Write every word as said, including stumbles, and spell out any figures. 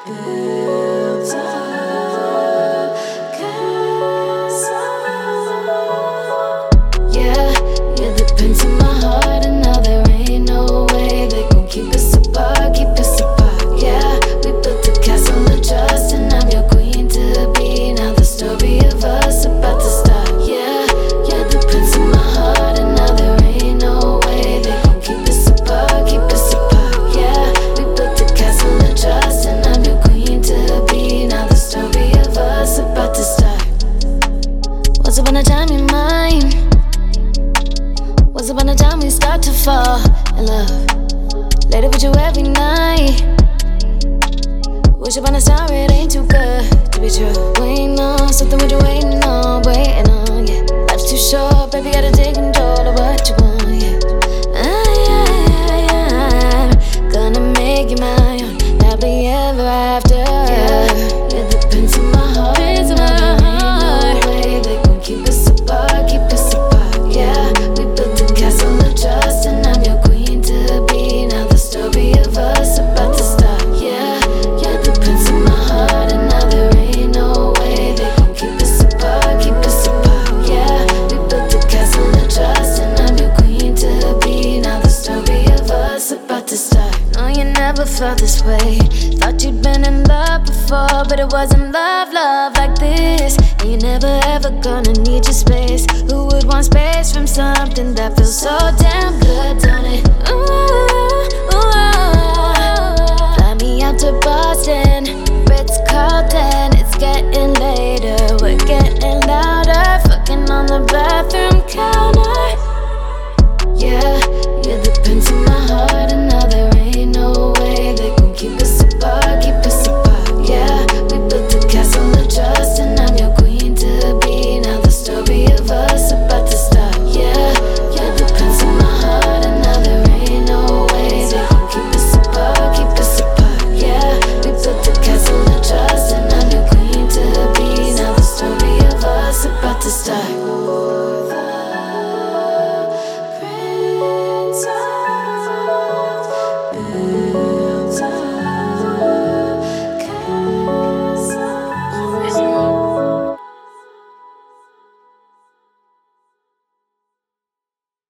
built a castle. Yeah, you're the prince of my heart, and now there ain't no way they gon' keep us apart, keep us apart. Yeah, we built a castle of trust, and I'm your queen to be. Now the story of us about to start. Yeah, you're the prince of my heart, and now there ain't no way they gon' keep us apart, keep us apart. Yeah, we built a castle of trust, and I'm your queen to be. Now the story of us about to start. Once upon a time you're mine. Once upon a time we start to fall in love. Later with you every night. Wish upon a star, it ain't too good to be true. Waiting on something, what you waiting on, waiting on, yeah. Life's too short, baby, gotta take control of what you want, yeah. I am gonna make you my own, happily ever after. Yeah, you're the prince of my heart, prince of my heart. No way they gon' keep us apart, keep us apart. Yeah, we built a castle of trust, and I'm your queen to be. Now the story of us about to start. Yeah, you're the prince of my heart, and now there ain't no way they gon' keep us apart, keep us apart. Yeah, we built a castle of trust, and I'm your queen to be. Now the story of us about to start. No, you never felt this way. Thought you'd been in love before, but it wasn't love, love like this. And you're never ever gonna need your space. Who would want space from something that feels so damn good?